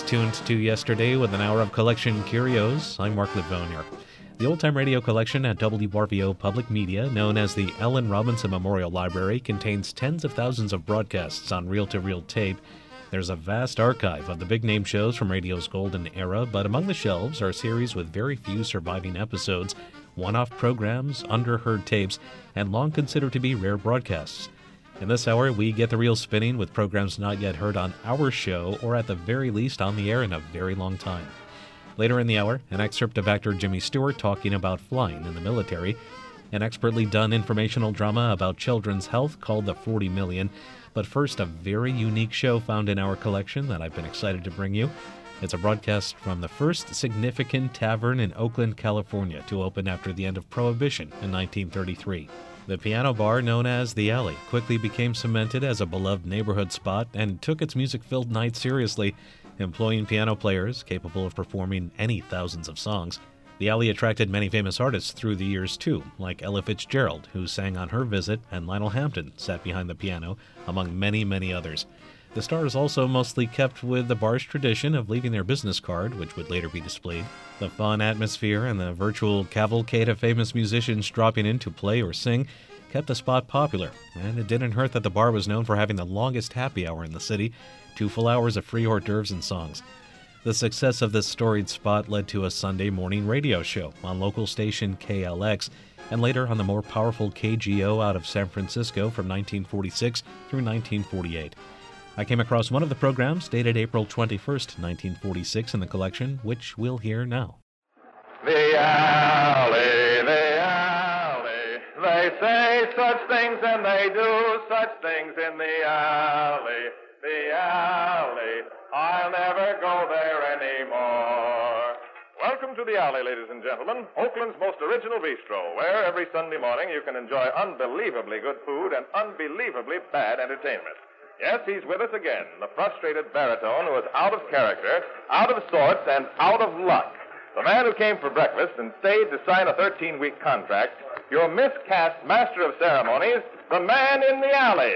tuned to yesterday with an hour of collection curios. I'm Mark Livonier. The Old Time Radio Collection at WRVO Public Media, known as the Ellen Robinson Memorial Library, contains tens of thousands of broadcasts on reel-to-reel tape. There's a vast archive of the big-name shows from radio's golden era, but among the shelves are series with very few surviving episodes, one-off programs, underheard tapes, and long considered to be rare broadcasts. In this hour, we get the reel spinning with programs not yet heard on our show, or at the very least on the air in a very long time. Later in the hour, an excerpt of actor Jimmy Stewart talking about flying in the military, an expertly done informational drama about children's health called The 40 Million, but first, a very unique show found in our collection that I've been excited to bring you. It's a broadcast from the first significant tavern in Oakland, California, to open after the end of Prohibition in 1933. The piano bar known as The Alley quickly became cemented as a beloved neighborhood spot and took its music-filled night seriously, employing piano players capable of performing any thousands of songs. The Alley attracted many famous artists through the years too, like Ella Fitzgerald, who sang on her visit, and Lionel Hampton sat behind the piano, among many, many others. The stars also mostly kept with the bar's tradition of leaving their business card, which would later be displayed. The fun atmosphere and the virtual cavalcade of famous musicians dropping in to play or sing kept the spot popular, and it didn't hurt that the bar was known for having the longest happy hour in the city, 2 full hours of free hors d'oeuvres and songs. The success of this storied spot led to a Sunday morning radio show on local station KLX, and later on the more powerful KGO out of San Francisco from 1946 through 1948. I came across one of the programs dated April 21st, 1946 in the collection, which we'll hear now. The alley, the alley. They say such things and they do such things in the alley. The alley. I'll never go there anymore. Welcome to the Alley, ladies and gentlemen, Oakland's most original bistro, where every Sunday morning you can enjoy unbelievably good food and unbelievably bad entertainment. Yes, he's with us again, the frustrated baritone who is out of character, out of sorts, and out of luck. The man who came for breakfast and stayed to sign a 13-week contract, your miscast master of ceremonies, the man in the alley.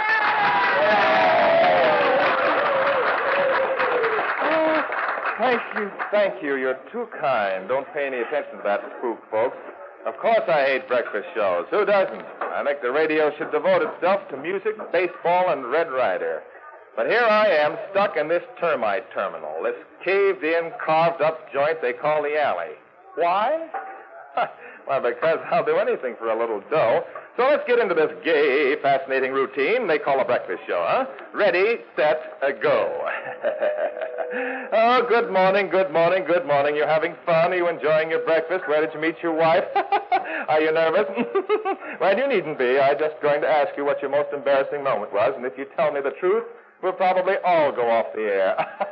Thank you. You're too kind. Don't pay any attention to that spook, folks. Of course I hate breakfast shows. Who doesn't? I think the radio should devote itself to music, baseball, and Red Ryder. But here I am, stuck in this termite terminal, this caved-in, carved-up joint they call the alley. Why? Well, because I'll do anything for a little dough. So let's get into this gay, fascinating routine they call a breakfast show, huh? Ready, set, go. Oh, good morning. You're having fun? Are you enjoying your breakfast? Where did you meet your wife? Are you nervous? Well, you needn't be. I'm just going to ask you what your most embarrassing moment was, and if you tell me the truth, we'll probably all go off the air.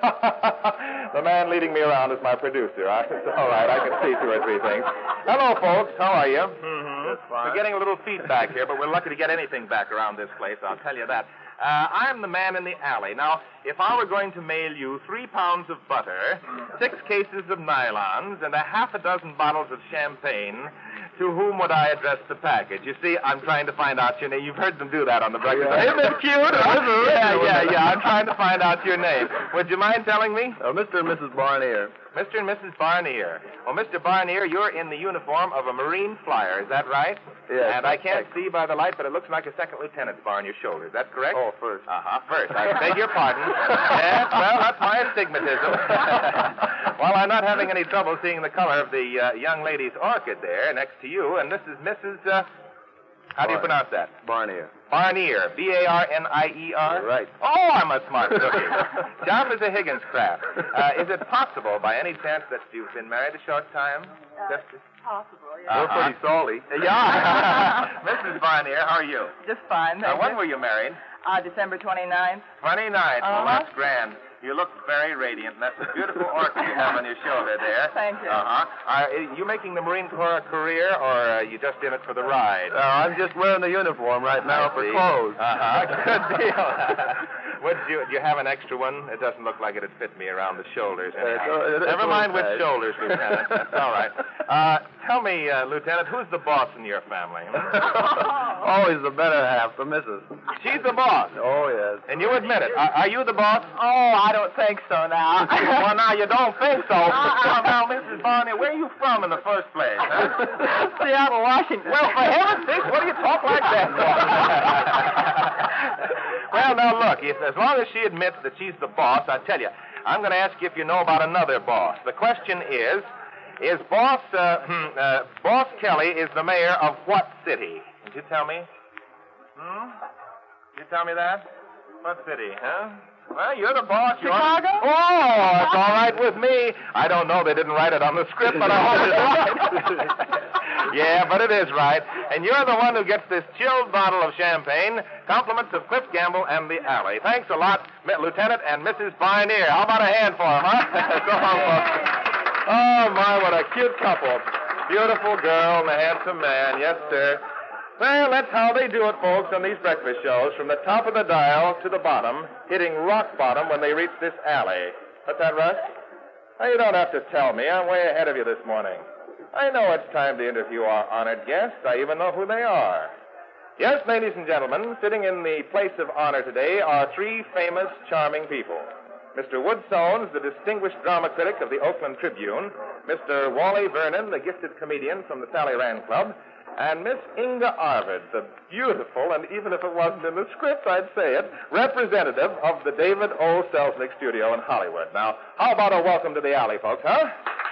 The man leading me around is my producer. It's all right. I can see 2 or 3 things. Hello, folks. How are you? That's fine. We're getting a little feedback here, but we're lucky to get anything back around this place, I'll tell you that. I'm the man in the alley. Now, if I were going to mail you 3 pounds of butter, 6 cases of nylons, and a half a dozen bottles of champagne, to whom would I address the package? You see, I'm trying to find out your name. You've heard them do that on the breakfast. Yeah. Isn't it cute? Yeah. I'm trying to find out your name. Would you mind telling me? Mr. and Mrs. Barnier. Mr. and Mrs. Barnier. Well, Mr. Barnier, you're in the uniform of a Marine flyer. Is that right? Yes. And I can't see by the light, but it looks like a second lieutenant's bar on your shoulder. Is that correct? Oh, first. First. I beg your pardon. Yes, well, that's my astigmatism. Well, I'm not having any trouble seeing the color of the young lady's orchid there next to you, and this is Mrs. How do you pronounce that? Barnier. Barnier. B-A-R-N-I-E-R? Right. Oh, I'm a smart cookie. Job is a Higgins craft. Is it possible, by any chance, that you've been married a short time? Possible, yeah. We're pretty salty. Yeah. Mrs. Barnier, how are you? Just fine, thank When you. were you married? December 29th. 29th. Well, Uh-huh. that's grand. You look very radiant, and that's a beautiful orchid you have on your shoulder there. Thank you. Are you making the Marine Corps a career, or are you just in it for the ride? I'm just wearing the uniform right now for clothes. Good deal. Do you have an extra one? It doesn't look like it'd fit me around the shoulders. Anyhow. It's Never mind which okay. shoulders, Lieutenant. That's all right. Tell me, Lieutenant, who's the boss in your family? Always the better half, the missus. She's the boss. Oh, yes. And you admit it. Are you the boss? Oh, I don't think so now. Well, now, you don't think so. Now, Mrs. Barney, where are you from in the first place? Huh? Seattle, Washington. Well, for heaven's sake, what do you talk like that for? Well, now, look, as long as she admits that she's the boss, I tell you, I'm going to ask you if you know about another boss. The question is Boss Kelly is the mayor of what city? Did you tell me? Did you tell me that? What city, huh? Well, you're the boss. Chicago? Oh, it's all right with me. I don't know. They didn't write it on the script, but I hope it's right. Yeah, but it is right. And you're the one who gets this chilled bottle of champagne, compliments of Cliff Gamble and the Alley. Thanks a lot, Lieutenant and Mrs. Pioneer. How about a hand for them, huh? So long, folks. Oh, my, what a cute couple. Beautiful girl and a handsome man. Yes, sir. Well, that's how they do it, folks, on these breakfast shows. From the top of the dial to the bottom, hitting rock bottom when they reach this alley. What's that, Russ? Now, you don't have to tell me. I'm way ahead of you this morning. I know it's time to interview our honored guests. I even know who they are. Yes, ladies and gentlemen, sitting in the place of honor today are three famous, charming people. Mr. Wood Sones, the distinguished drama critic of the Oakland Tribune, Mr. Wally Vernon, the gifted comedian from the Sally Rand Club, and Miss Inga Arvid, the beautiful, and even if it wasn't in the script, I'd say it, representative of the David O. Selznick Studio in Hollywood. Now, how about a welcome to the alley, folks, huh?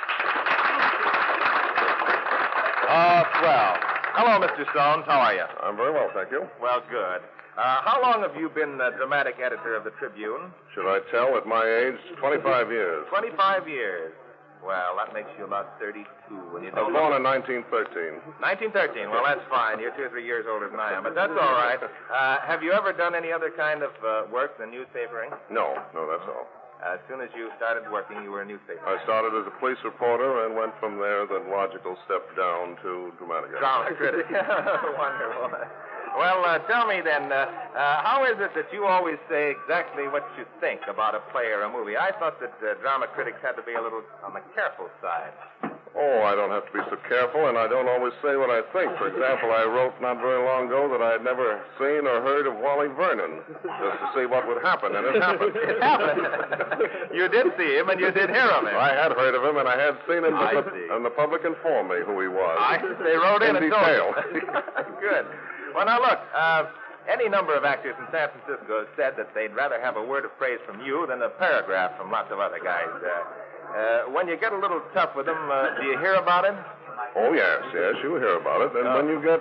Swell. Hello, Mr. Sones. How are you? I'm very well, thank you. Well, good. How long have you been dramatic editor of the Tribune? Should I tell at my age? 25 years. 25 years. Well, that makes you about 32 when you I was don't... born in 1913. 1913. Well, that's fine. You're 2 or 3 years older than I am, but that's all right. Have you ever done any other kind of work than newspapering? No, that's all. As soon as you started working, you were a newspaper. I started as a police reporter and went from there, the logical step down to dramatic editor. Drama critic. Wonderful. Well, tell me then, how is it that you always say exactly what you think about a play or a movie? I thought that drama critics had to be a little on the careful side. Oh, I don't have to be so careful, and I don't always say what I think. For example, I wrote not very long ago that I had never seen or heard of Wally Vernon, just to see what would happen, and it happened. It happened. You did see him, and you did hear of him. I had heard of him, and I had seen him, I see. and the public informed me who he was. They wrote in and detail. told you. Good. Well, now, look, any number of actors in San Francisco have said that they'd rather have a word of praise from you than a paragraph from lots of other guys. When you get a little tough with them, do you hear about it? Oh, yes, you hear about it. And when you get,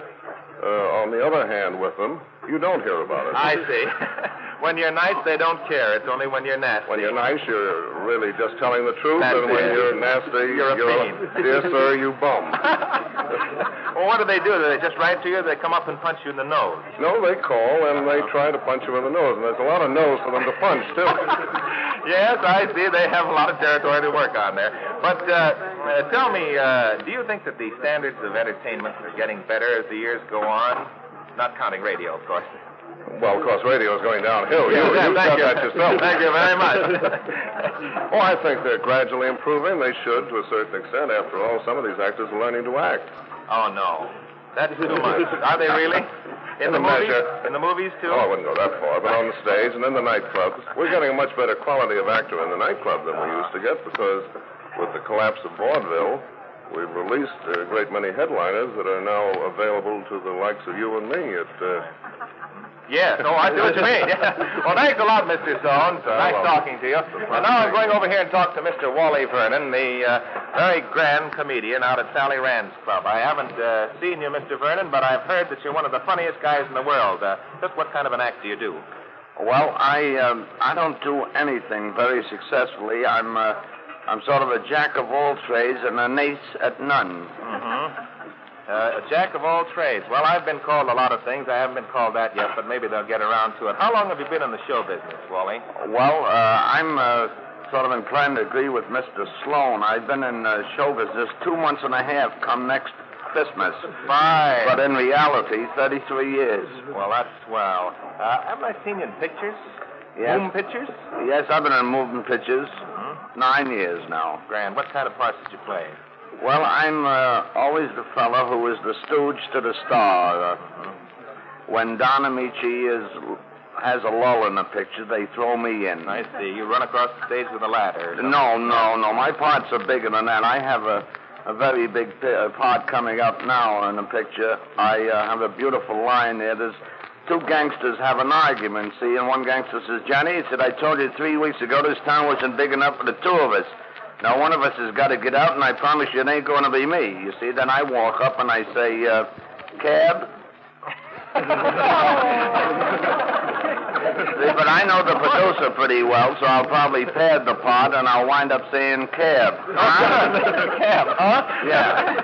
on the other hand, with them, you don't hear about it. I see. When you're nice, they don't care. It's only when you're nasty. When you're nice, you're really just telling the truth. That's and when it. you're nasty, You're a fiend. Dear sir, you bum. Well, what do they do? Do they just write to you? They come up and punch you in the nose? No, they call, and they try to punch you in the nose. And there's a lot of nose for them to punch, too. Yes, I see. They have a lot of territory to work on there. But tell me, do you think that the standards of entertainment are getting better as the years go on? Not counting radio, of course. Well, of course, radio is going downhill. Yeah, you thank said you. that yourself. Thank you very much. Oh, I think they're gradually improving. They should, to a certain extent. After all, some of these actors are learning to act. Oh, no. That's too much. Are they really? In the movies? In the movies, too? Oh, I wouldn't go that far, but on the stage and in the nightclubs. We're getting a much better quality of actor in the nightclub than we used to get because with the collapse of vaudeville, we've released a great many headliners that are now available to the likes of you and me at... Yes, I see what you mean. Yeah. Well, thanks a lot, Mr. Sones. Nice talking to you. And now I'm going over here and talk to Mr. Wally Vernon, the very grand comedian out at Sally Rand's Club. I haven't seen you, Mr. Vernon, but I've heard that you're one of the funniest guys in the world. Just what kind of an act do you do? Well, I don't do anything very successfully. I'm sort of a jack of all trades and an ace at none. Mm-hmm. A jack of all trades. Well, I've been called a lot of things. I haven't been called that yet, but maybe they'll get around to it. How long have you been in the show business, Wally? Well, I'm sort of inclined to agree with Mr. Sloan. I've been in show business 2 months and a half come next Christmas. Fine. But in reality, 33 years. Well, that's swell. Haven't I seen you in pictures? Yes. Moving pictures? Yes, I've been in moving pictures 9 years now. Grand. What kind of parts did you play? Well, I'm always the fellow who is the stooge to the star. When Don Amici has a lull in the picture, they throw me in. I see. You run across the stage with a ladder. No. My parts are bigger than that. I have a very big part coming up now in the picture. I have a beautiful line there. There's two gangsters have an argument, see, and one gangster says, Johnny, he said, I told you 3 weeks ago this town wasn't big enough for the two of us. Now, one of us has got to get out, and I promise you it ain't going to be me. You see, then I walk up and I say, cab? See, but I know the producer pretty well, so I'll probably pad the part, and I'll wind up saying cab. Cab, huh? Yeah.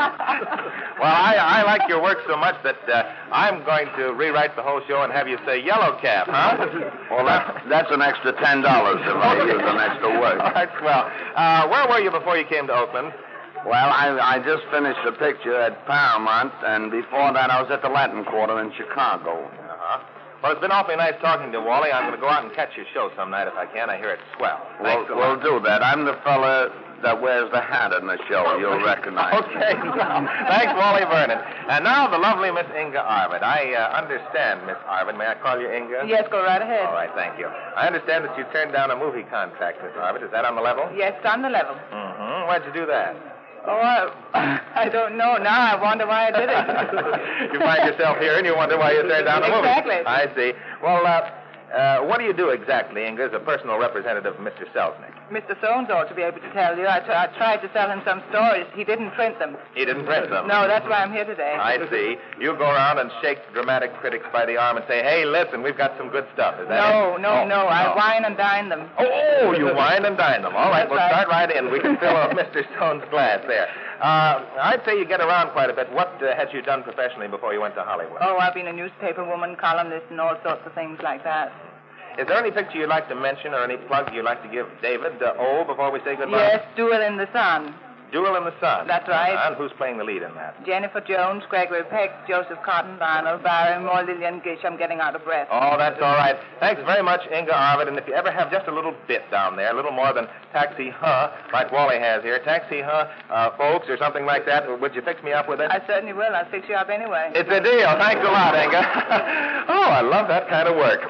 Well, I like your work so much that I'm going to rewrite the whole show and have you say yellow cab, huh? Well, that's an extra $10 if I use an extra word. All right, swell. Where were you before you came to Oakland? Well, I just finished a picture at Paramount, and before that I was at the Latin Quarter in Chicago. Uh-huh. Well, it's been awfully nice talking to you, Wally. I'm going to go out and catch your show some night if I can. I hear it's swell. We'll do that. I'm the fella that wears the hat in the show. You'll recognize me. Okay. Thanks, Wally Vernon. And now the lovely Miss Inga Arvid. I understand, Miss Arvid. May I call you Inga? Yes, go right ahead. All right, thank you. I understand that you turned down a movie contract, Miss Arvid. Is that on the level? Yes, it's on the level. Mm-hmm. Why'd you do that? Oh, I don't know. Now I wonder why I did it. You find yourself here and you wonder why you turned down the movie. Exactly. I see. Well, what do you do exactly, Inga, as a personal representative of Mr. Selznick? Mr. Soames ought to be able to tell you. I tried to sell him some stories. He didn't print them. He didn't print them? No, that's why I'm here today. I see. You go around and shake dramatic critics by the arm and say, hey, listen, we've got some good stuff. Is that it? No. I wine and dine them. Oh, you wine and dine them. All right, That's we'll right. start right in. We can fill up Mr. Stone's glass there. I'd say you get around quite a bit. What had you done professionally before you went to Hollywood? Oh, I've been a newspaper woman, columnist, and all sorts of things like that. Is there any picture you'd like to mention or any plug you'd like to give David before we say goodbye? Yes, Duel in the Sun. Duel in the Sun. That's right. And who's playing the lead in that? Jennifer Jones, Gregory Peck, Joseph Cotton, Lionel Barrymore, Lillian Gish. I'm getting out of breath. Oh, that's all right. Thanks very much, Inga Arvid. And if you ever have just a little bit down there, a little more than taxi like Wally has here, taxi folks or something like that, would you fix me up with it? I certainly will. I'll fix you up anyway. It's a deal. Thanks a lot, Inga. Oh, I love that kind of work.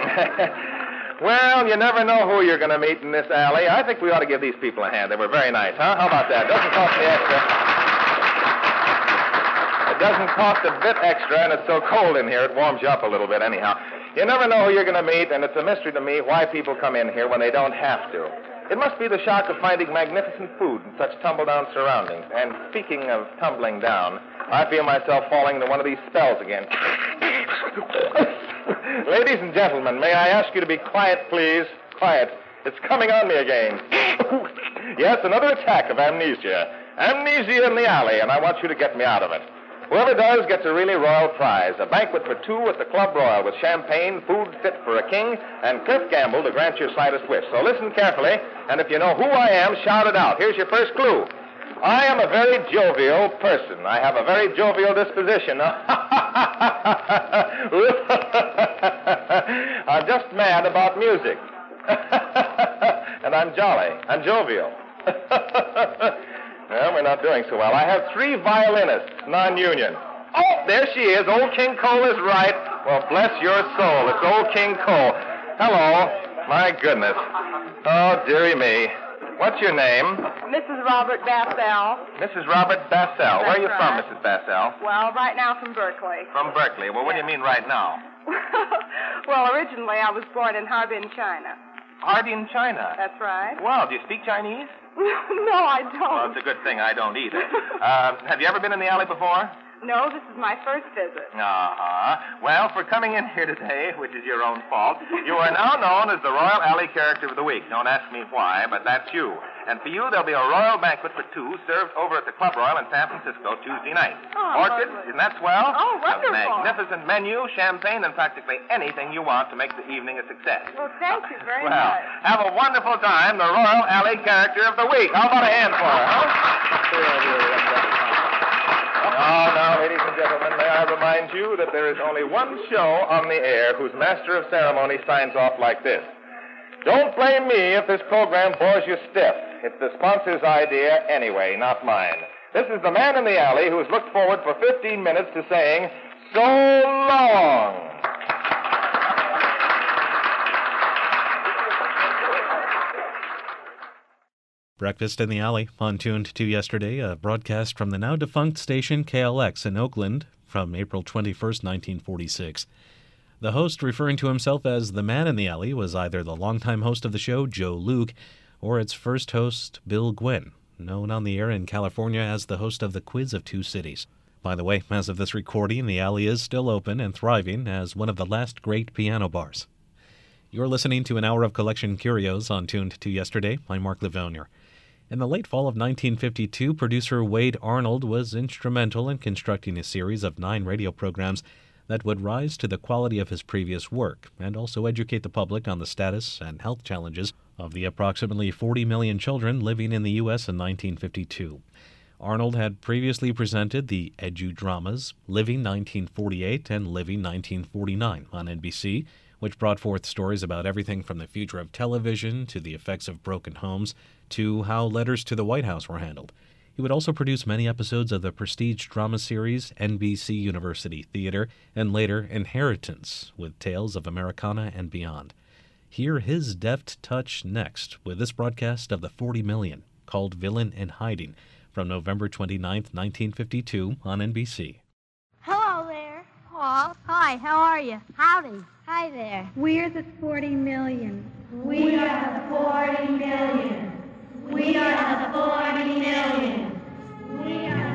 Well, you never know who you're going to meet in this alley. I think we ought to give these people a hand. They were very nice, huh? How about that? Doesn't cost me extra. It doesn't cost a bit extra, and it's so cold in here, it warms you up a little bit anyhow. You never know who you're going to meet, and it's a mystery to me why people come in here when they don't have to. It must be the shock of finding magnificent food in such tumble-down surroundings. And speaking of tumbling down, I feel myself falling into one of these spells again. Ladies and gentlemen, may I ask you to be quiet, please? Quiet. It's coming on me again. Yes, another attack of amnesia. Amnesia in the alley, and I want you to get me out of it. Whoever does gets a really royal prize. A banquet for two at the Club Royal with champagne, food fit for a king, and Cliff Gamble to grant your slightest wish. So listen carefully, and if you know who I am, shout it out. Here's your first clue. I am a very jovial person. I have a very jovial disposition. I'm just mad about music. And I'm jolly. I'm jovial. Well, we're not doing so well. I have 3 violinists, non-union. Oh, there she is. Old King Cole is right. Well, bless your soul. It's old King Cole. Hello. My goodness. Oh, dearie me. What's your name? Mrs. Robert Bassell. Mrs. Robert Bassell. Where are you from, Mrs. Bassell? Well, right now from Berkeley. From Berkeley. Well, what do you mean right now? Well, originally I was born in Harbin, China. Harbin, China. That's right. Well, do you speak Chinese? No, I don't. Well, it's a good thing I don't either. Have you ever been in the alley before? No, this is my first visit. Well, for coming in here today, which is your own fault, you are now known as the Royal Alley Character of the Week. Don't ask me why, but that's you. And for you, there'll be a royal banquet for two served over at the Club Royal in San Francisco Tuesday night. Oh, Orchids, lovely. isn't that swell? Oh, wonderful. A magnificent menu, champagne, and practically anything you want to make the evening a success. Well, thank you very Well, much. have a wonderful time, the Royal Alley Character of the Week. How about a hand for her, huh? Now, ladies and gentlemen, may I remind you that there is only one show on the air whose master of ceremony signs off like this. Don't blame me if this program bores you stiff. It's the sponsor's idea anyway, not mine. This is the man in the alley who's looked forward for 15 minutes to saying, so long. Breakfast in the Alley, on Tuned to Yesterday, a broadcast from the now-defunct station KLX in Oakland from April 21st, 1946. The host, referring to himself as the man in the alley, was either the longtime host of the show, Joe Luke, or its first host, Bill Gwynn, known on the air in California as the host of The Quiz of Two Cities. By the way, as of this recording, the alley is still open and thriving as one of the last great piano bars. You're listening to an hour of collection curios on Tuned to Yesterday. I'm Mark Livonier. In the late fall of 1952, producer Wade Arnold was instrumental in constructing a series of 9 radio programs that would rise to the quality of his previous work and also educate the public on the status and health challenges of the approximately 40 million children living in the U.S. in 1952. Arnold had previously presented the edu-dramas Living 1948 and Living 1949 on NBC, which brought forth stories about everything from the future of television to the effects of broken homes to how letters to the White House were handled. He would also produce many episodes of the prestige drama series NBC University Theater and later Inheritance, with tales of Americana and beyond. Hear his deft touch next with this broadcast of the 40 Million, called Villain in Hiding, from November 29, 1952 on NBC. Hello there. Paul. Hi, how are you? Howdy. Hi there. We're the 40 million. We are the 40 million. We are the 40 million. We are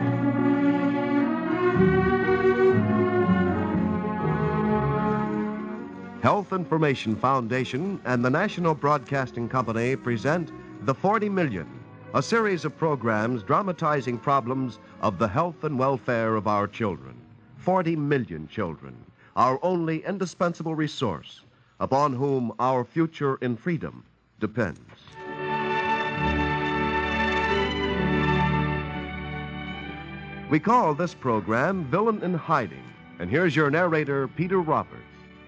Health Information Foundation and the National Broadcasting Company present The 40 Million, a series of programs dramatizing problems of the health and welfare of our children. 40 million children, our only indispensable resource, upon whom our future in freedom depends. We call this program Villain in Hiding, and here's your narrator, Peter Roberts.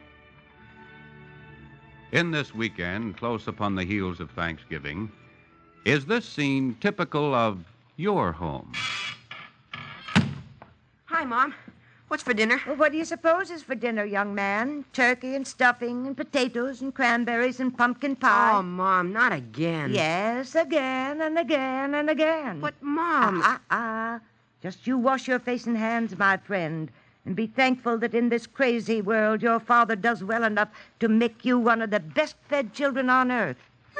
In this weekend, close upon the heels of Thanksgiving, is this scene typical of your home? Hi, Mom. What's for dinner? Well, what do you suppose is for dinner, young man? Turkey and stuffing and potatoes and cranberries and pumpkin pie. Oh, Mom, not again. Yes, again and again and again. But, Mom... Just you wash your face and hands, my friend, and be thankful that in this crazy world your father does well enough to make you one of the best-fed children on earth.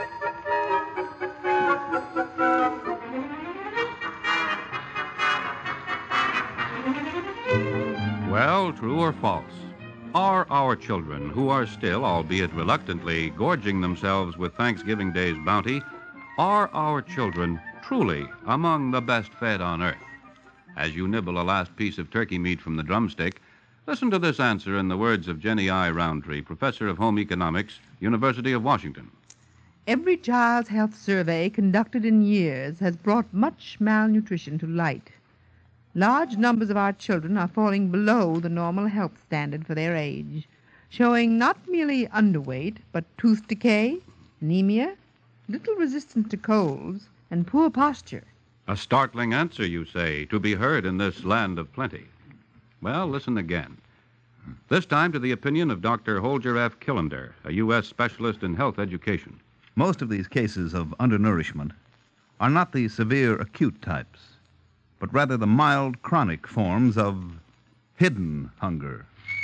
Well, true or false? Are our children, who are still, albeit reluctantly, gorging themselves with Thanksgiving Day's bounty, are our children truly among the best fed on earth? As you nibble a last piece of turkey meat from the drumstick, listen to this answer in the words of Jenny I. Roundtree, professor of home economics, University of Washington. Every child's health survey conducted in years has brought much malnutrition to light. Large numbers of our children are falling below the normal health standard for their age, showing not merely underweight, but tooth decay, anemia, little resistance to colds, and poor posture. A startling answer, you say, to be heard in this land of plenty. Well, listen again. This time to the opinion of Dr. Holger F. Killander, a U.S. specialist in health education. Most of these cases of undernourishment are not the severe acute types, but rather the mild chronic forms of hidden hunger.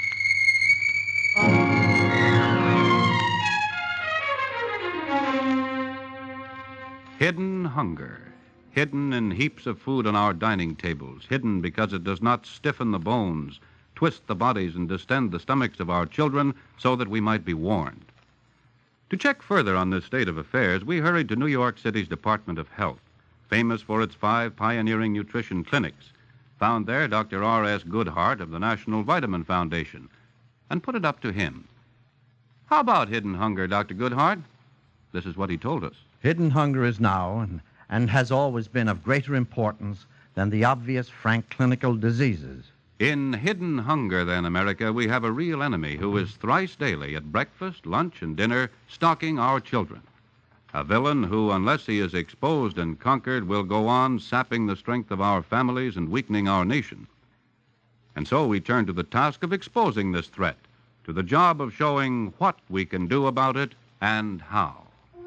Hidden hunger. Hidden in heaps of food on our dining tables, hidden because it does not stiffen the bones, twist the bodies, and distend the stomachs of our children so that we might be warned. To check further on this state of affairs, we hurried to New York City's Department of Health, famous for its 5 pioneering nutrition clinics. Found there Dr. R.S. Goodhart of the National Vitamin Foundation, and put it up to him. How about hidden hunger, Dr. Goodhart? This is what he told us. Hidden hunger is now and has always been of greater importance than the obvious frank clinical diseases. In hidden hunger, then, America, we have a real enemy who is thrice daily at breakfast, lunch, and dinner stalking our children. A villain who, unless he is exposed and conquered, will go on sapping the strength of our families and weakening our nation. And so we turn to the task of exposing this threat, to the job of showing what we can do about it and how.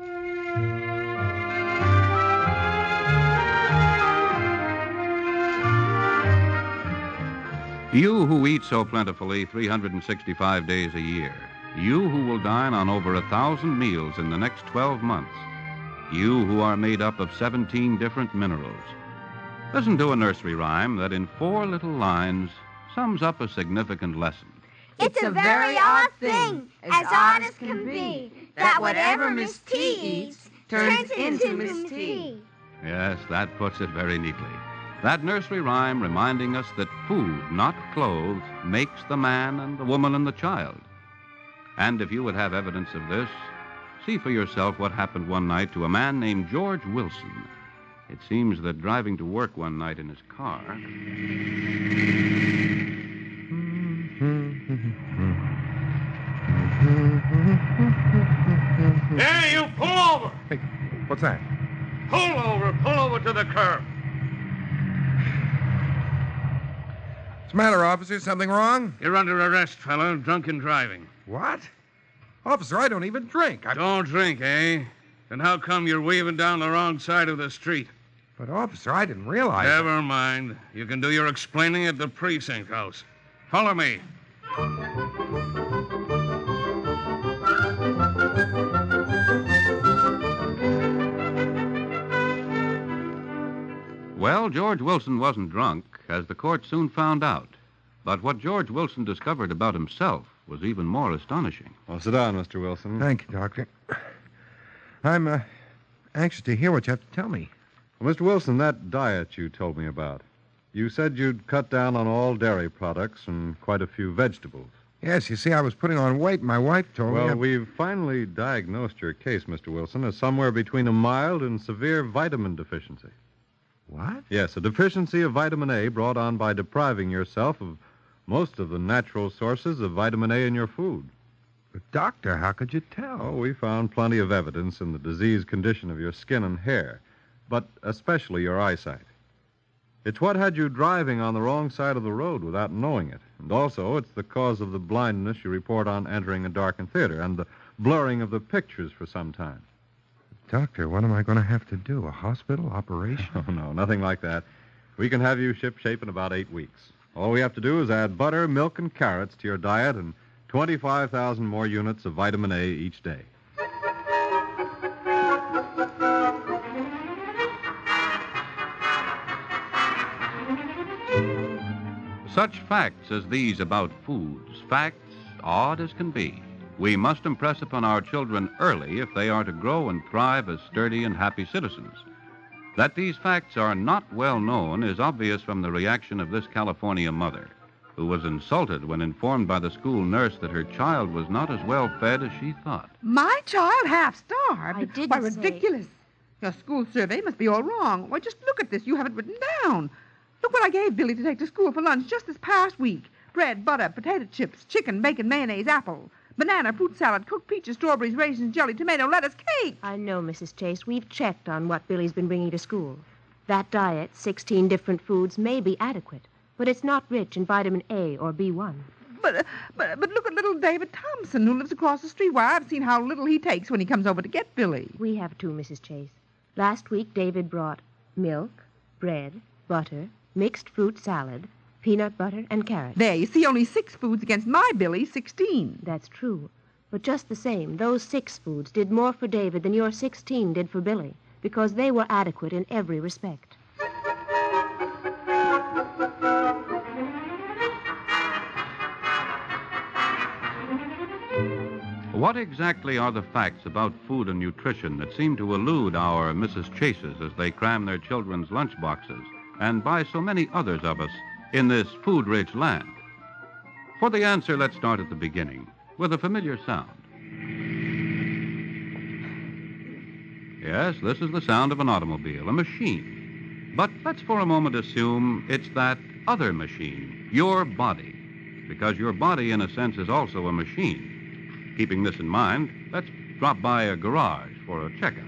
You who eat so plentifully 365 days a year, you who will dine on over 1,000 meals in the next 12 months, you who are made up of 17 different minerals, listen to a nursery rhyme that in 4 little lines sums up a significant lesson. It's a very odd thing, as odd as can be, that whatever Miss T eats turns into Miss T. Yes, that puts it very neatly. That nursery rhyme reminding us that food, not clothes, makes the man and the woman and the child. And if you would have evidence of this, see for yourself what happened one night to a man named George Wilson. It seems that driving to work one night in his car... Hey, you pull over! Hey, what's that? Pull over to the curb. What's the matter, officer? Something wrong? You're under arrest, fella. Drunken driving. What? Officer, I don't even drink. Don't drink, eh? Then how come you're weaving down the wrong side of the street? But, officer, I didn't realize... Never mind. You can do your explaining at the precinct house. Follow me. Well, George Wilson wasn't drunk, as the court soon found out. But what George Wilson discovered about himself was even more astonishing. Well, sit down, Mr. Wilson. Thank you, Doctor. I'm anxious to hear what you have to tell me. Well, Mr. Wilson, that diet you told me about. You said you'd cut down on all dairy products and quite a few vegetables. Yes, you see, I was putting on weight. My wife told me... Well, we've finally diagnosed your case, Mr. Wilson, as somewhere between a mild and severe vitamin deficiency. What? Yes, a deficiency of vitamin A brought on by depriving yourself of most of the natural sources of vitamin A in your food. But, Doctor, how could you tell? Oh, we found plenty of evidence in the disease condition of your skin and hair, but especially your eyesight. It's what had you driving on the wrong side of the road without knowing it. And also, it's the cause of the blindness you report on entering a darkened theater and the blurring of the pictures for some time. Doctor, what am I going to have to do? A hospital operation? Oh, no, nothing like that. We can have you ship-shape in about 8 weeks. All we have to do is add butter, milk, and carrots to your diet and 25,000 more units of vitamin A each day. Such facts as these about foods, facts odd as can be, we must impress upon our children early if they are to grow and thrive as sturdy and happy citizens. That these facts are not well known is obvious from the reaction of this California mother, who was insulted when informed by the school nurse that her child was not as well fed as she thought. My child half-starved? I didn't Why, ridiculous. Your school survey must be all wrong. Why, just look at this. You have it written down. Look what I gave Billy to take to school for lunch just this past week. Bread, butter, potato chips, chicken, bacon, mayonnaise, apple, banana, fruit salad, cooked peaches, strawberries, raisins, jelly, tomato, lettuce, cake. I know, Mrs. Chase. We've checked on what Billy's been bringing to school. That diet, 16 different foods, may be adequate, but it's not rich in vitamin A or B1. But look at little David Thompson, who lives across the street. Why, I've seen how little he takes when he comes over to get Billy. We have too, Mrs. Chase. Last week, David brought milk, bread, butter, mixed fruit salad, peanut butter, and carrots. There, you see, only 6 foods against my Billy, 16. That's true. But just the same, those 6 foods did more for David than your 16 did for Billy, because they were adequate in every respect. What exactly are the facts about food and nutrition that seem to elude our Mrs. Chases as they cram their children's lunch boxes, and by so many others of us in this food-rich land? For the answer, let's start at the beginning, with a familiar sound. Yes, this is the sound of an automobile, a machine. But let's for a moment assume it's that other machine, your body. Because your body, in a sense, is also a machine. Keeping this in mind, let's drop by a garage for a checkup.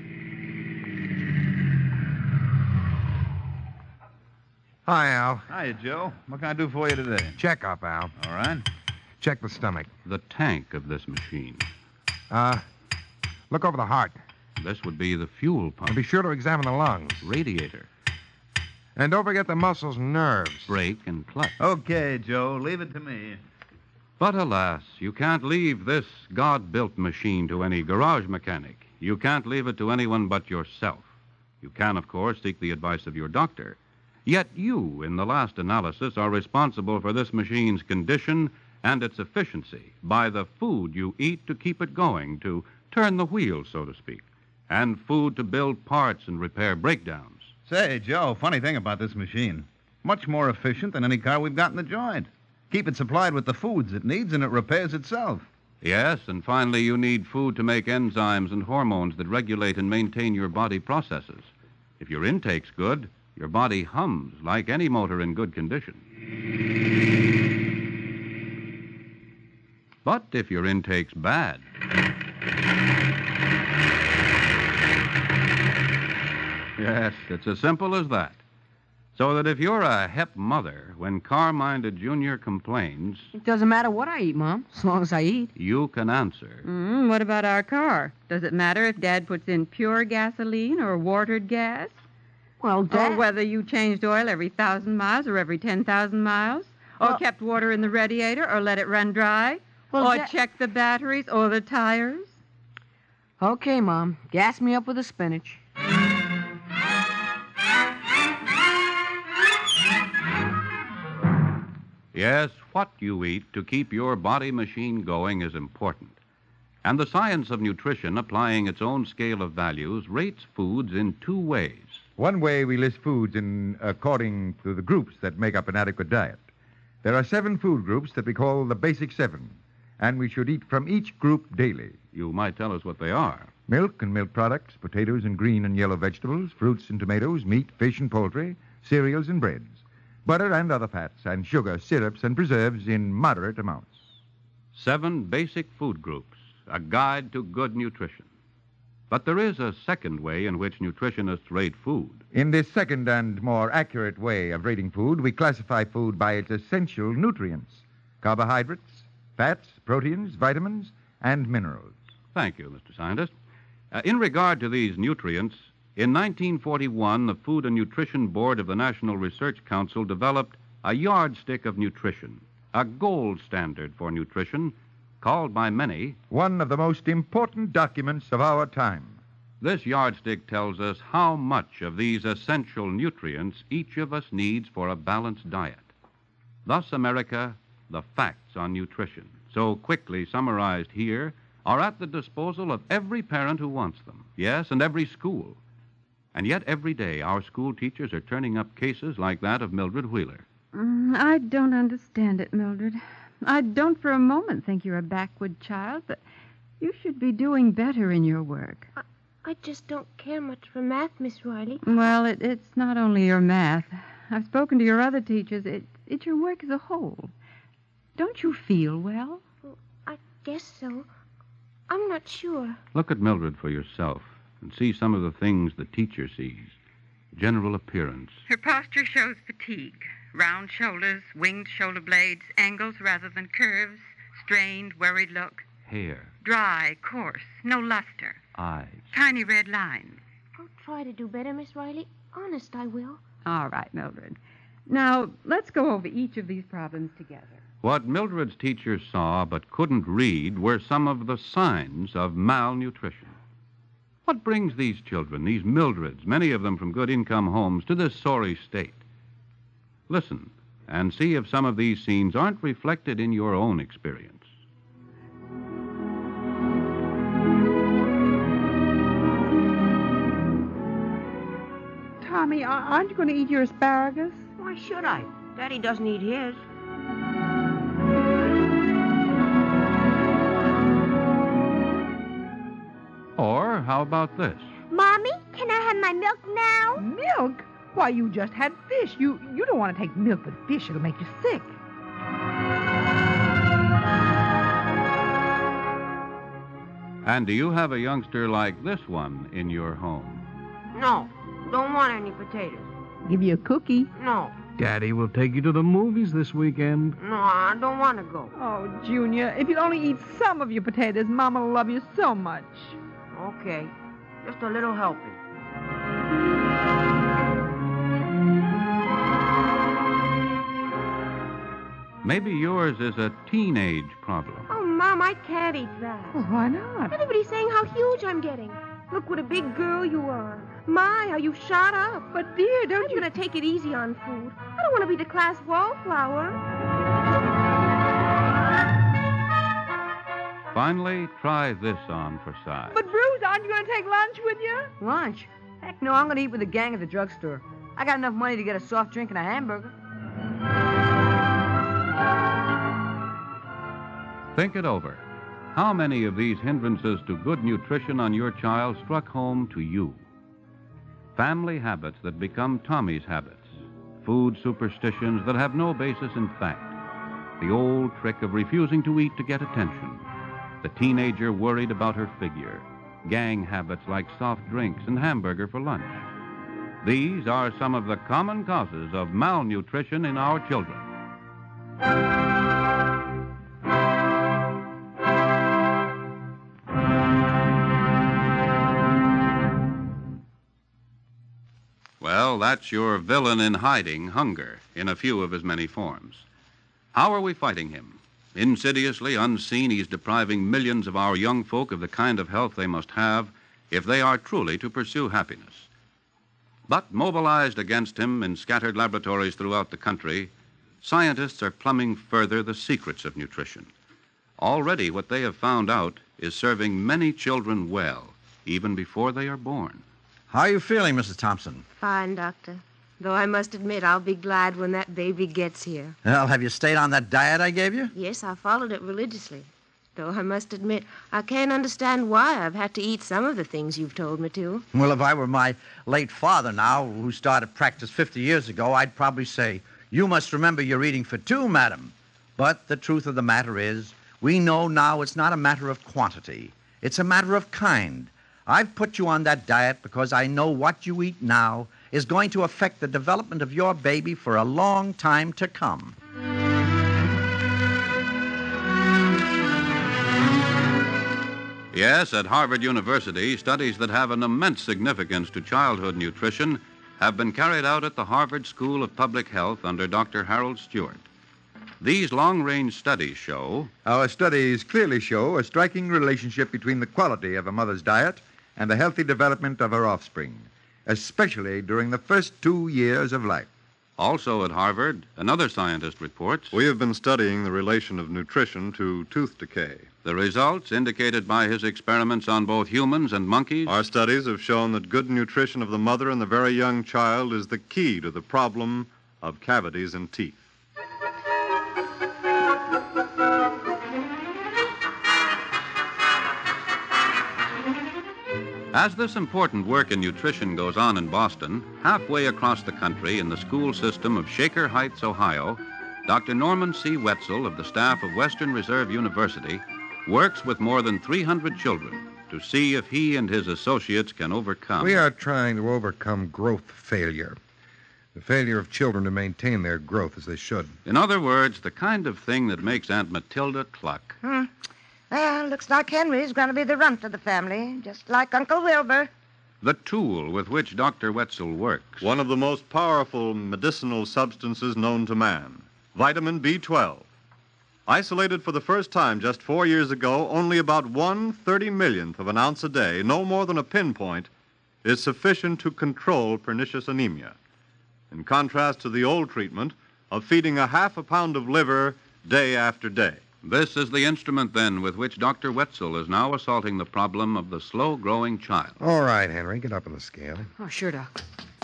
Hi, Al. Hiya, Joe. What can I do for you today? Check up, Al. All right. Check the stomach. The tank of this machine. Look over the heart. This would be the fuel pump. And be sure to examine the lungs. Radiator. And don't forget the muscles and nerves. Brake and clutch. Okay, Joe. Leave it to me. But alas, you can't leave this God-built machine to any garage mechanic. You can't leave it to anyone but yourself. You can, of course, seek the advice of your doctor. Yet you, in the last analysis, are responsible for this machine's condition and its efficiency by the food you eat to keep it going, to turn the wheel, so to speak, and food to build parts and repair breakdowns. Say, Joe, funny thing about this machine. Much more efficient than any car we've got in the joint. Keep it supplied with the foods it needs, and it repairs itself. Yes, and finally you need food to make enzymes and hormones that regulate and maintain your body processes. If your intake's good, your body hums like any motor in good condition. But if your intake's bad... Yes, it's as simple as that. So that if you're a hep mother, when Carminder Jr. complains... It doesn't matter what I eat, Mom, as long as I eat. You can answer. What about our car? Does it matter if Dad puts in pure gasoline or watered gas? Well, Dad... Or whether you changed oil every 1,000 miles or every 10,000 miles? Or kept water in the radiator or let it run dry? Or checked the batteries or the tires? Okay, Mom. Gas me up with the spinach. Yes, what you eat to keep your body machine going is important. And the science of nutrition, applying its own scale of values, rates foods in two ways. One way we list foods according to the groups that make up an adequate diet. There are 7 food groups that we call the basic 7, and we should eat from each group daily. You might tell us what they are. Milk and milk products, potatoes and green and yellow vegetables, fruits and tomatoes, meat, fish and poultry, cereals and breads, butter and other fats, and sugar, syrups, and preserves in moderate amounts. 7 basic food groups, a guide to good nutrition. But there is a second way in which nutritionists rate food. In this second and more accurate way of rating food, we classify food by its essential nutrients: carbohydrates, fats, proteins, vitamins, and minerals. Thank you, Mr. Scientist. In regard to these nutrients, in 1941, the Food and Nutrition Board of the National Research Council developed a yardstick of nutrition, a gold standard for nutrition, called by many one of the most important documents of our time. This yardstick tells us how much of these essential nutrients each of us needs for a balanced diet. Thus, America, the facts on nutrition, so quickly summarized here, are at the disposal of every parent who wants them. Yes, and every school. And yet every day our school teachers are turning up cases like that of Mildred Wheeler. I don't understand it, Mildred. I don't for a moment think you're a backward child, but you should be doing better in your work. I just don't care much for math, Miss Riley. Well, it's not only your math. I've spoken to your other teachers. It's your work as a whole. Don't you feel well? Well, I guess so. I'm not sure. Look at Mildred for yourself and see some of the things the teacher sees. General appearance. Her posture shows fatigue. Round shoulders, winged shoulder blades, angles rather than curves, strained, worried look. Hair. Dry, coarse, no luster. Eyes. Tiny red lines. I'll try to do better, Miss Riley. Honest, I will. All right, Mildred. Now, let's go over each of these problems together. What Mildred's teacher saw but couldn't read were some of the signs of malnutrition. What brings these children, these Mildreds, many of them from good income homes, to this sorry state? Listen and see if some of these scenes aren't reflected in your own experience. Tommy, aren't you going to eat your asparagus? Why should I? Daddy doesn't eat his. Or how about this? Mommy, can I have my milk now? Milk? Why, you just had fish. You don't want to take milk with fish. It'll make you sick. And do you have a youngster like this one in your home? No, don't want any potatoes. Give you a cookie. No. Daddy will take you to the movies this weekend. No, I don't want to go. Oh, Junior, if you'd only eat some of your potatoes, Mama will love you so much. Okay, just a little helping. Maybe yours is a teenage problem. Oh, Mom, I can't eat that. Well, why not? Everybody's saying how huge I'm getting. Look what a big girl you are. My, how you've shot up. But, dear, don't I'm going to take it easy on food. I don't want to be the class wallflower. Finally, try this on for size. But, Bruce, aren't you going to take lunch with you? Lunch? Heck no, I'm going to eat with the gang at the drugstore. I got enough money to get a soft drink and a hamburger. Think it over. How many of these hindrances to good nutrition on your child struck home to you? Family habits that become Tommy's habits. Food superstitions that have no basis in fact. The old trick of refusing to eat to get attention. The teenager worried about her figure. Gang habits like soft drinks and hamburger for lunch. These are some of the common causes of malnutrition in our children. Well, that's your villain in hiding, hunger, in a few of his many forms. How are we fighting him? Insidiously, unseen, he's depriving millions of our young folk of the kind of health they must have if they are truly to pursue happiness. But mobilized against him in scattered laboratories throughout the country, scientists are plumbing further the secrets of nutrition. Already what they have found out is serving many children well, even before they are born. How are you feeling, Mrs. Thompson? Fine, Doctor. Though I must admit I'll be glad when that baby gets here. Well, have you stayed on that diet I gave you? Yes, I followed it religiously. Though I must admit I can't understand why I've had to eat some of the things you've told me to. Well, if I were my late father now, who started practice 50 years ago, I'd probably say, "You must remember you're eating for two, madam." But the truth of the matter is, we know now it's not a matter of quantity. It's a matter of kind. I've put you on that diet because I know what you eat now is going to affect the development of your baby for a long time to come. Yes, at Harvard University, studies that have an immense significance to childhood nutrition have been carried out at the Harvard School of Public Health under Dr. Harold Stewart. These long-range studies show... Our studies clearly show a striking relationship between the quality of a mother's diet and the healthy development of her offspring, especially during the first 2 years of life. Also at Harvard, another scientist reports... We have been studying the relation of nutrition to tooth decay. The results, indicated by his experiments on both humans and monkeys... Our studies have shown that good nutrition of the mother and the very young child is the key to the problem of cavities in teeth. As this important work in nutrition goes on in Boston, halfway across the country in the school system of Shaker Heights, Ohio, Dr. Norman C. Wetzel of the staff of Western Reserve University works with more than 300 children to see if he and his associates can overcome... We are trying to overcome growth failure. The failure of children to maintain their growth as they should. In other words, the kind of thing that makes Aunt Matilda cluck. Well, looks like Henry's going to be the runt of the family, just like Uncle Wilbur. The tool with which Dr. Wetzel works. One of the most powerful medicinal substances known to man, vitamin B12. Isolated for the first time just 4 years ago, only about 1/30,000,000th of an ounce a day, no more than a pinpoint, is sufficient to control pernicious anemia. In contrast to the old treatment of feeding 1/2 pound of liver day after day. This is the instrument, then, with which Dr. Wetzel is now assaulting the problem of the slow-growing child. All right, Henry, get up on the scale. Oh, sure, Doc.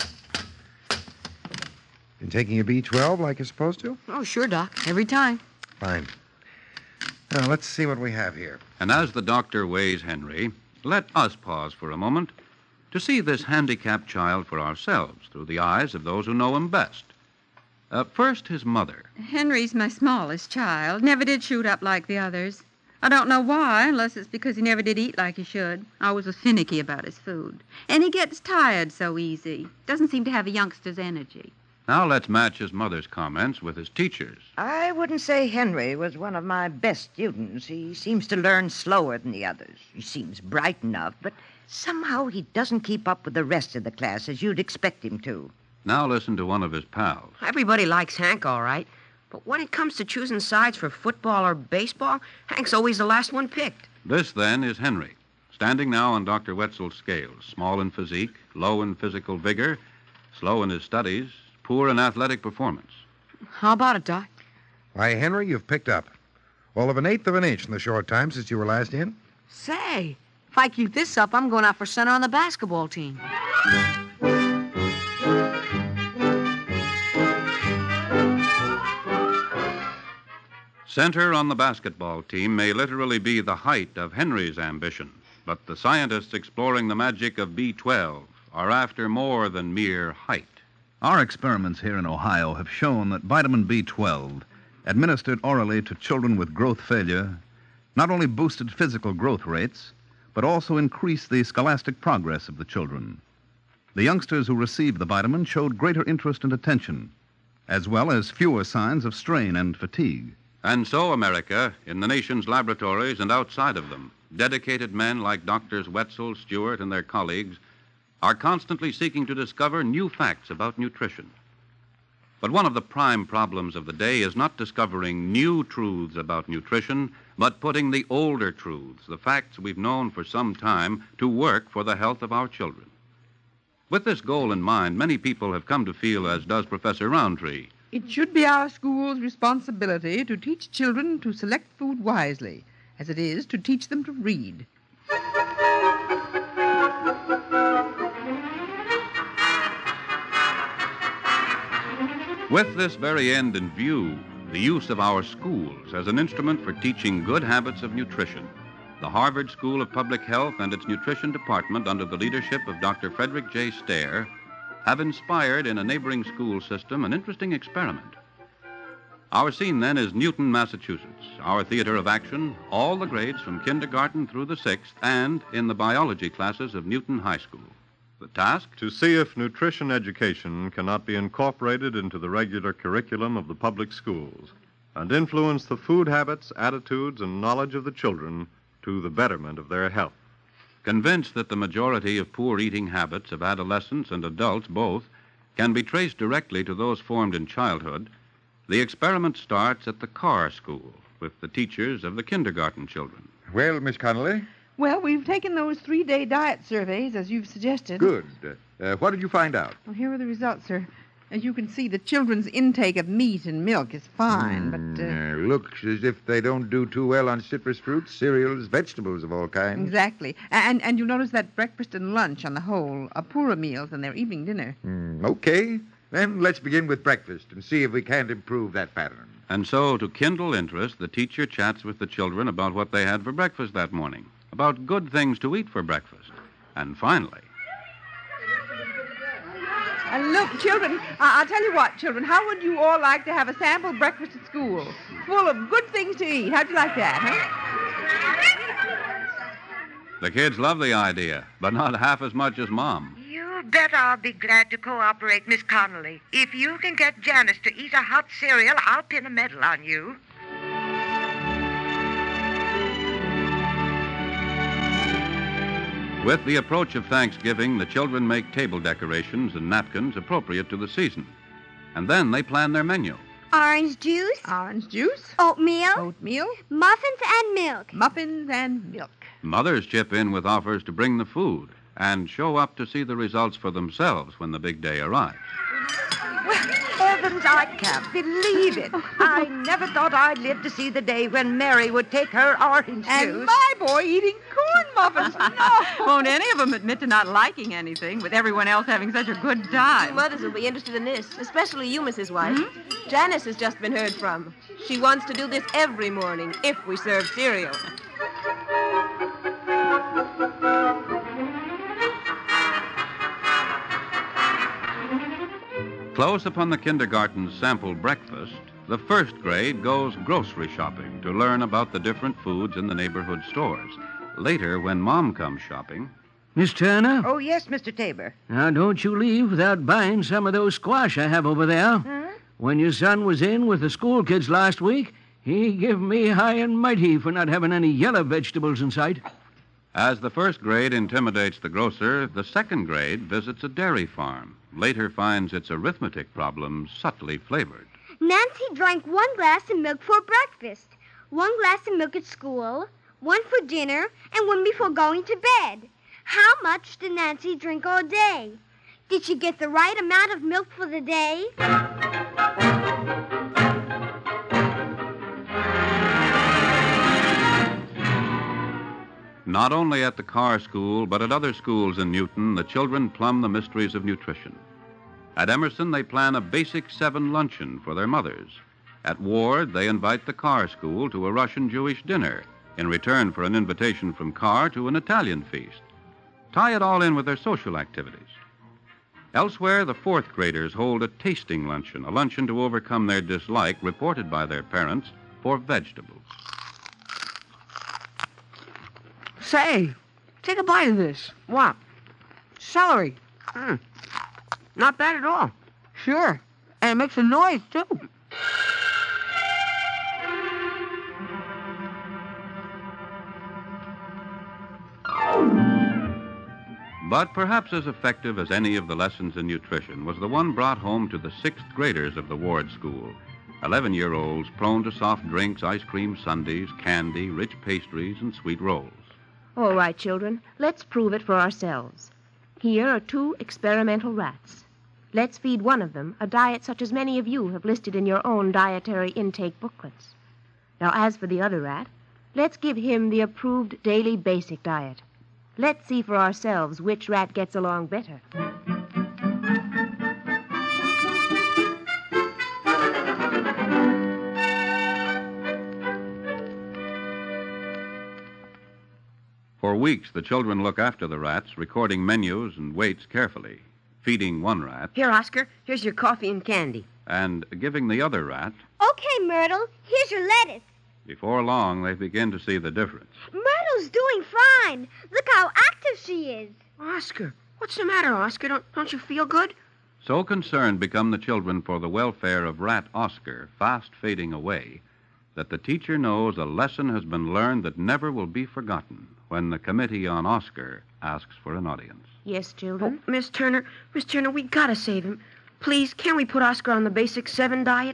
Been taking your B12 like you're supposed to? Oh, sure, Doc. Every time. Fine. Now, let's see what we have here. And as the doctor weighs Henry, let us pause for a moment to see this handicapped child for ourselves through the eyes of those who know him best. First, his mother. Henry's my smallest child. Never did shoot up like the others. I don't know why, unless it's because he never did eat like he should. Always was finicky about his food. And he gets tired so easy. Doesn't seem to have a youngster's energy. Now let's match his mother's comments with his teacher's. I wouldn't say Henry was one of my best students. He seems to learn slower than the others. He seems bright enough, but somehow he doesn't keep up with the rest of the class as you'd expect him to. Now listen to one of his pals. Everybody likes Hank, all right. But when it comes to choosing sides for football or baseball, Hank's always the last one picked. This, then, is Henry, standing now on Dr. Wetzel's scales, small in physique, low in physical vigor, slow in his studies, poor in athletic performance. How about it, Doc? Why, Henry, you've picked up. All of 1/8 of an inch in the short time since you were last in. Say, if I keep this up, I'm going out for center on the basketball team. Center on the basketball team may literally be the height of Henry's ambition, but the scientists exploring the magic of B12 are after more than mere height. Our experiments here in Ohio have shown that vitamin B12, administered orally to children with growth failure, not only boosted physical growth rates, but also increased the scholastic progress of the children. The youngsters who received the vitamin showed greater interest and attention, as well as fewer signs of strain and fatigue. And so, America, in the nation's laboratories and outside of them, dedicated men like Doctors Wetzel, Stewart, and their colleagues are constantly seeking to discover new facts about nutrition. But one of the prime problems of the day is not discovering new truths about nutrition, but putting the older truths, the facts we've known for some time, to work for the health of our children. With this goal in mind, many people have come to feel, as does Professor Roundtree, it should be our school's responsibility to teach children to select food wisely, as it is to teach them to read. With this very end in view, the use of our schools as an instrument for teaching good habits of nutrition, the Harvard School of Public Health and its nutrition department under the leadership of Dr. Frederick J. Stair have inspired in a neighboring school system an interesting experiment. Our scene then is Newton, Massachusetts, our theater of action, all the grades from kindergarten through the 6th, and in the biology classes of Newton High School. The task? To see if nutrition education cannot be incorporated into the regular curriculum of the public schools and influence the food habits, attitudes, and knowledge of the children to the betterment of their health. Convinced that the majority of poor eating habits of adolescents and adults both can be traced directly to those formed in childhood, the experiment starts at the Carr School with the teachers of the kindergarten children. Well, Miss Connolly? Well, we've taken those 3-day diet surveys, as you've suggested. Good. What did you find out? Well, here are the results, sir. As you can see, the children's intake of meat and milk is fine, but... Looks as if they don't do too well on citrus fruits, cereals, vegetables of all kinds. Exactly. And you'll notice that breakfast and lunch, on the whole, are poorer meals than their evening dinner. Okay. Then let's begin with breakfast and see if we can't improve that pattern. And so, to kindle interest, the teacher chats with the children about what they had for breakfast that morning, about good things to eat for breakfast. And finally... And look, children, I'll tell you what, children, how would you all like to have a sample breakfast at school? Full of good things to eat. How'd you like that, huh? The kids love the idea, but not half as much as Mom. You bet I'll be glad to cooperate, Miss Connolly. If you can get Janice to eat a hot cereal, I'll pin a medal on you. With the approach of Thanksgiving, the children make table decorations and napkins appropriate to the season. And then they plan their menu. Orange juice. Orange juice. Oatmeal. Oatmeal. Muffins and milk. Muffins and milk. Mothers chip in with offers to bring the food and show up to see the results for themselves when the big day arrives. Heavens, I can't believe it. I never thought I'd live to see the day when Mary would take her orange juice. And my boy eating corn muffins. No. Won't any of them admit to not liking anything, with everyone else having such a good time? Mothers will be interested in this, especially you, Mrs. White. Janice has just been heard from. She wants to do this every morning if we serve cereal. Close upon the kindergarten's sample breakfast, the first grade goes grocery shopping to learn about the different foods in the neighborhood stores. Later, when Mom comes shopping... Miss Turner? Oh, yes, Mr. Tabor. Now, don't you leave without buying some of those squash I have over there. Huh? When your son was in with the school kids last week, he give me high and mighty for not having any yellow vegetables in sight. As the first grade intimidates the grocer, the second grade visits a dairy farm. Later finds its arithmetic problems subtly flavored. Nancy drank 1 glass of milk for breakfast, 1 glass of milk at school, 1 for dinner, and 1 before going to bed. How much did Nancy drink all day? Did she get the right amount of milk for the day? Not only at the Carr School, but at other schools in Newton, the children plumb the mysteries of nutrition. At Emerson, they plan a Basic 7 luncheon for their mothers. At Ward, they invite the Carr School to a Russian Jewish dinner in return for an invitation from Carr to an Italian feast. Tie it all in with their social activities. Elsewhere, the fourth graders hold a tasting luncheon, a luncheon to overcome their dislike, reported by their parents, for vegetables. Say, take a bite of this. What? Celery. Not bad at all. Sure. And it makes a noise, too. But perhaps as effective as any of the lessons in nutrition was the one brought home to the sixth graders of the Ward School. 11-year-olds prone to soft drinks, ice cream sundaes, candy, rich pastries, and sweet rolls. All right, children, let's prove it for ourselves. Here are 2 experimental rats. Let's feed one of them a diet such as many of you have listed in your own dietary intake booklets. Now, as for the other rat, let's give him the approved daily basic diet. Let's see for ourselves which rat gets along better. For weeks, the children look after the rats, recording menus and weights carefully, feeding one rat Here, Oscar, here's your coffee and candy. and giving the other rat. Okay, Myrtle, here's your lettuce. Before long, they begin to see the difference. Myrtle's doing fine. Look how active she is. Oscar, what's the matter, Oscar? Don't you feel good? So concerned become the children for the welfare of rat Oscar, fast fading away, that the teacher knows a lesson has been learned that never will be forgotten when the Committee on Oscar asks for an audience. Yes, children? Oh, Miss Turner, we gotta save him. Please, can we put Oscar on the Basic 7 diet?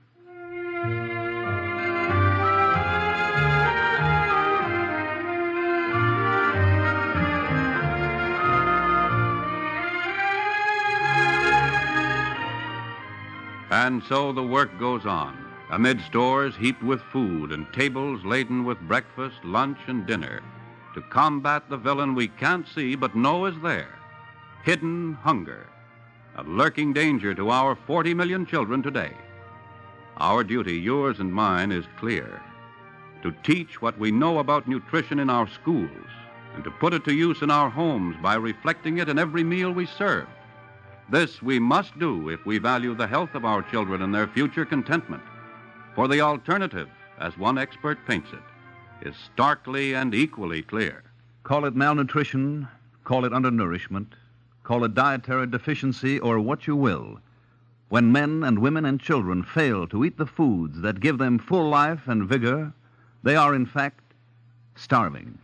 And so the work goes on, amid stores heaped with food and tables laden with breakfast, lunch, and dinner, to combat the villain we can't see but know is there, hidden hunger, a lurking danger to our 40 million children today. Our duty, yours and mine, is clear: to teach what we know about nutrition in our schools and to put it to use in our homes by reflecting it in every meal we serve. This we must do if we value the health of our children and their future contentment. For the alternative, as one expert paints it, is starkly and equally clear. Call it malnutrition, call it undernourishment, call it dietary deficiency, or what you will. When men and women and children fail to eat the foods that give them full life and vigor, they are, in fact, starving.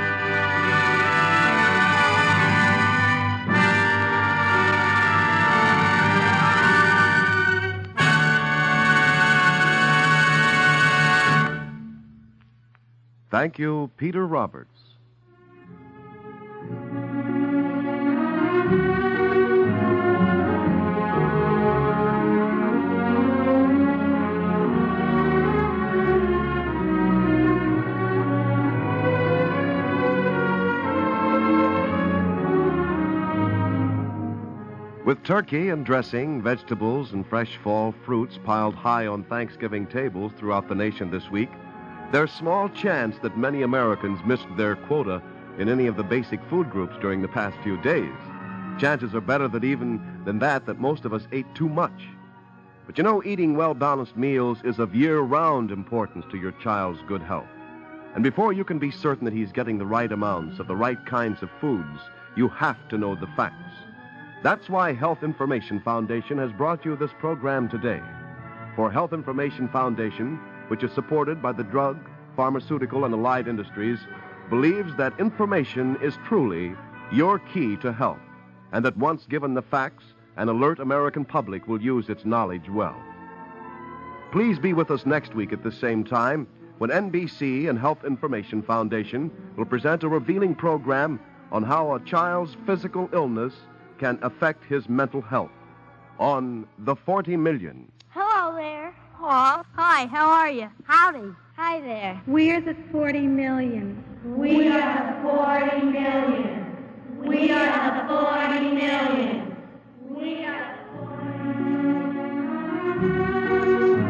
Thank you, Peter Roberts. With turkey and dressing, vegetables, and fresh fall fruits piled high on Thanksgiving tables throughout the nation this week, there's small chance that many Americans missed their quota in any of the basic food groups during the past few days. chances are better that most of us ate too much. But you know, eating well-balanced meals is of year-round importance to your child's good health. And before you can be certain that he's getting the right amounts of the right kinds of foods, you have to know the facts. That's why Health Information Foundation has brought you this program today. For Health Information Foundation, which is supported by the drug, pharmaceutical, and allied industries, believes that information is truly your key to health, and that once given the facts, an alert American public will use its knowledge well. Please be with us next week at the same time when NBC and Health Information Foundation will present a revealing program on how a child's physical illness can affect his mental health on The 40 Million. Hello there. Aw, hi, how are you? Howdy. Hi there. We're the 40 million. We are the 40 million. We are the 40 million. We are the 40 million.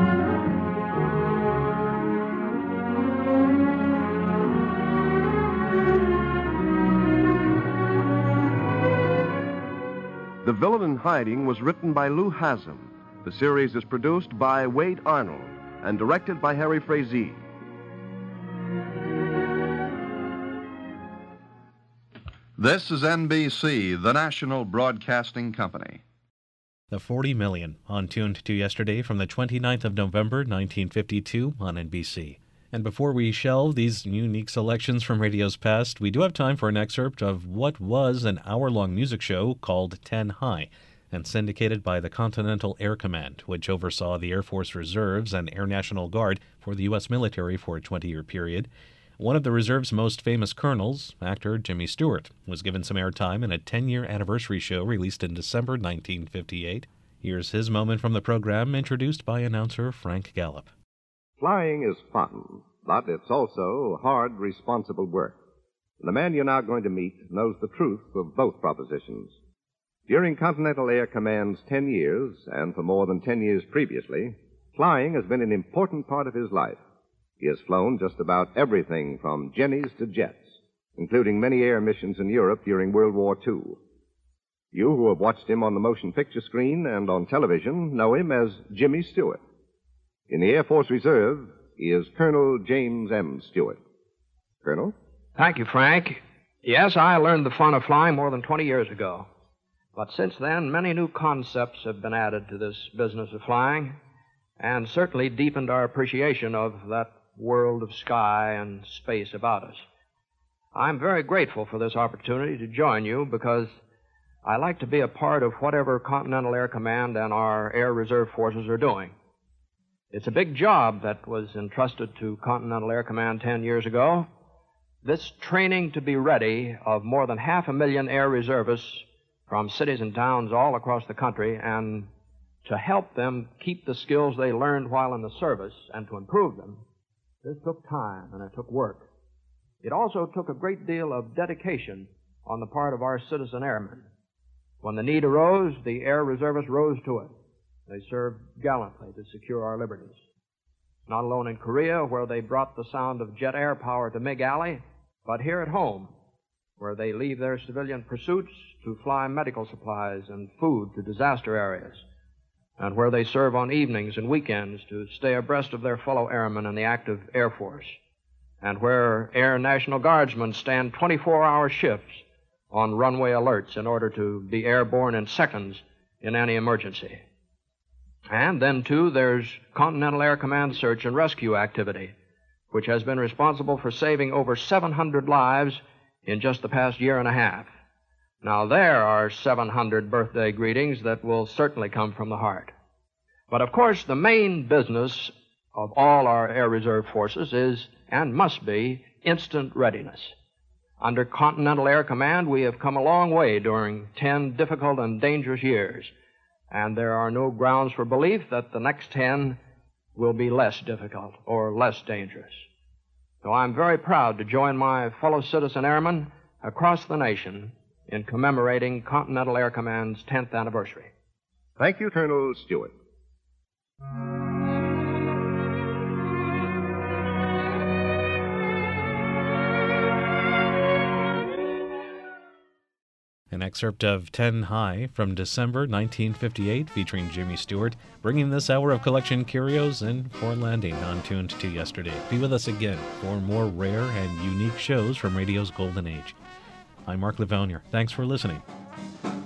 The Villain in Hiding was written by Lou Haslam. The series is produced by Wade Arnold and directed by Harry Frazee. This is NBC, the national broadcasting company. The 40 Million, on Tuned to Yesterday from the 29th of November, 1952 on NBC. And before we shelve these unique selections from radio's past, we do have time for an excerpt of what was an hour-long music show called 10 High, and syndicated by the Continental Air Command, which oversaw the Air Force Reserves and Air National Guard for the U.S. military for a 20-year period. One of the reserve's most famous colonels, actor Jimmy Stewart, was given some airtime in a 10-year anniversary show released in December 1958. Here's his moment from the program, introduced by announcer Frank Gallup. Flying is fun, but it's also hard, responsible work. The man you're now going to meet knows the truth of both propositions. During Continental Air Command's 10 years, and for more than 10 years previously, flying has been an important part of his life. He has flown just about everything from jennies to jets, including many air missions in Europe during World War II. You who have watched him on the motion picture screen and on television know him as Jimmy Stewart. In the Air Force Reserve, he is Colonel James M. Stewart. Colonel? Thank you, Frank. Yes, I learned the fun of flying more than 20 years ago. But since then, many new concepts have been added to this business of flying, and certainly deepened our appreciation of that world of sky and space about us. I'm very grateful for this opportunity to join you because I like to be a part of whatever Continental Air Command and our Air Reserve forces are doing. It's a big job that was entrusted to Continental Air Command 10 years ago. This training to be ready of more than 500,000 air reservists from cities and towns all across the country, and to help them keep the skills they learned while in the service and to improve them, this took time and it took work. It also took a great deal of dedication on the part of our citizen airmen. When the need arose, the air reservists rose to it. They served gallantly to secure our liberties. Not alone in Korea, where they brought the sound of jet air power to MiG Alley, but here at home, where they leave their civilian pursuits to fly medical supplies and food to disaster areas, and where they serve on evenings and weekends to stay abreast of their fellow airmen in the active Air Force, and where Air National Guardsmen stand 24-hour shifts on runway alerts in order to be airborne in seconds in any emergency. And then, too, there's Continental Air Command search and rescue activity, which has been responsible for saving over 700 lives in just the past year and a half. Now, there are 700 birthday greetings that will certainly come from the heart. But, of course, the main business of all our Air Reserve forces is, and must be, instant readiness. Under Continental Air Command, we have come a long way during 10 difficult and dangerous years, and there are no grounds for belief that the next 10 will be less difficult or less dangerous. So I'm very proud to join my fellow citizen airmen across the nation in commemorating Continental Air Command's 10th anniversary. Thank you, Colonel Stewart. An excerpt of 10 High from December 1958 featuring Jimmy Stewart, bringing this hour of Collection Curios and for landing on Tuned to Yesterday. Be with us again for more rare and unique shows from radio's golden age. I'm Mark Livonia. Thanks for listening.